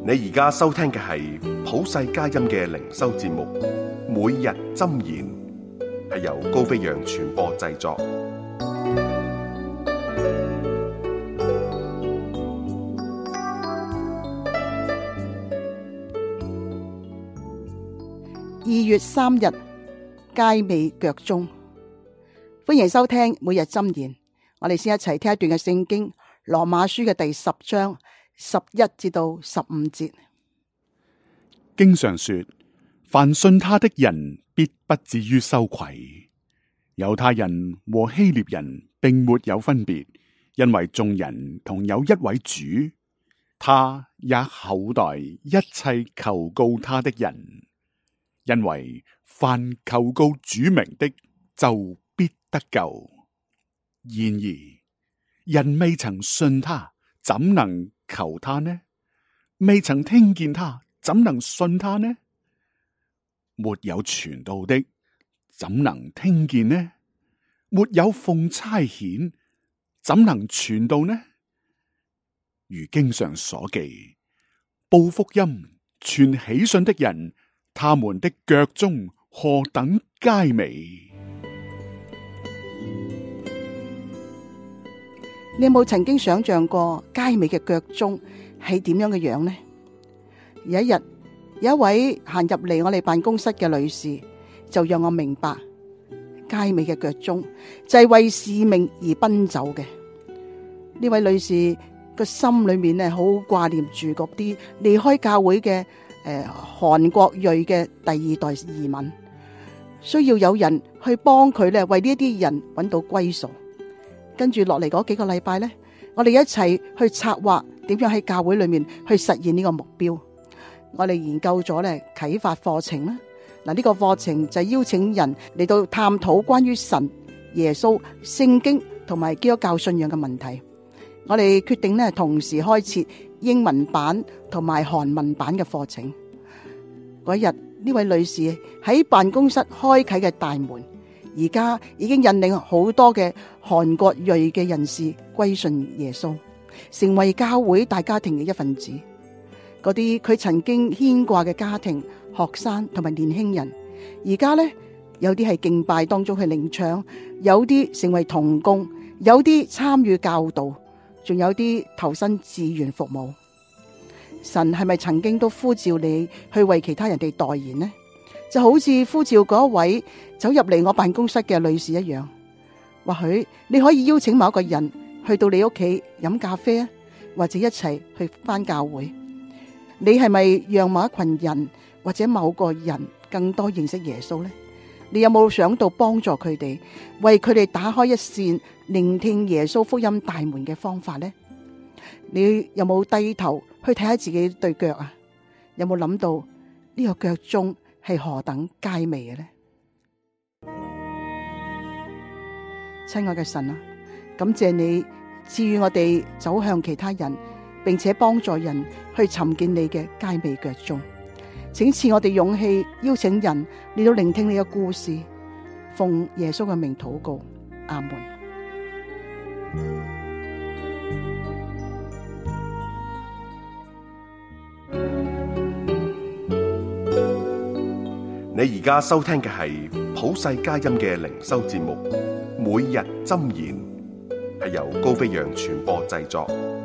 你而家收聽嘅係普世佳音嘅靈修節目，每日箴言，係由高飛揚傳播製作。 2月3日，佳美腳蹤。歡迎收聽每日箴言。我哋先一齊聽一段嘅聖經，羅馬書嘅第10章11至到15節。 經上說，凡信他的人必不至於羞愧。猶太人和希臘人並沒有分別，因為眾人同有一位主，他也厚待一切求告他的人。因為凡求告主名的，就必得救。然而人未曾信他，怎能求他呢？未曾聽見他，怎能信他呢？沒有傳道的，怎能聽見呢？沒有奉差遣，怎能傳道呢？如經上所記，報福音、傳喜訊的人，他們的腳蹤何等佳美！ 你有冇曾經想象過佳美嘅腳蹤係點樣嘅樣呢？有一日，有一位行入嚟我哋辦公室嘅女士，就讓我明白佳美嘅腳蹤就係為使命而奔走嘅。呢位女士個心裏面咧，好掛念住嗰啲離開教會嘅韓國裔嘅第二代移民，需要有人去幫佢咧，為呢一啲人揾到歸屬。跟住落嚟嗰幾個禮拜咧，我哋一齊去策劃點樣喺教會裏面去實現呢個目標。我哋研究咗咧啟發課程啦。嗱，呢個課程就係邀請人嚟到探討關於神、耶穌、聖經同埋基督教信仰嘅問題。我哋決定咧同時開設英文版同埋韓文版嘅課程。嗰日呢位女士喺辦公室開啟嘅大門，而家已經引領好多嘅韓國裔嘅人士歸信耶穌，成為教會大家庭嘅一份子。嗰啲佢曾經牽掛嘅家庭、學生同埋年輕人，而家呢，有啲係敬拜當中去領唱，有啲成為同工，有啲參與教導，仲有啲投身志願服務。神係咪曾經都呼召你去為其他人哋代言呢？就好似呼召嗰位走入嚟我辦公室嘅女士一樣，或許你可以邀請某一個人去到你屋企飲咖啡啊，或者一齊去返教會。你係咪讓某一群人或者某個人更多認識耶穌呢？你有冇想到幫助佢哋，為佢哋打開一扇聆聽耶穌福音大門嘅方法呢？你有冇低頭去睇下自己對腳啊？有冇諗到呢個腳蹤係何等佳美嘅呢？親愛嘅神啊，感謝你賜予我哋走向其他人，並且幫助人去尋見你嘅佳美腳蹤。請賜我哋勇氣，邀請人嚟到聆聽你嘅故事。奉耶穌嘅名禱告，阿門。 你而家收聽嘅係普世佳音嘅靈修節目，每日箴言，係由高飛揚傳播製作。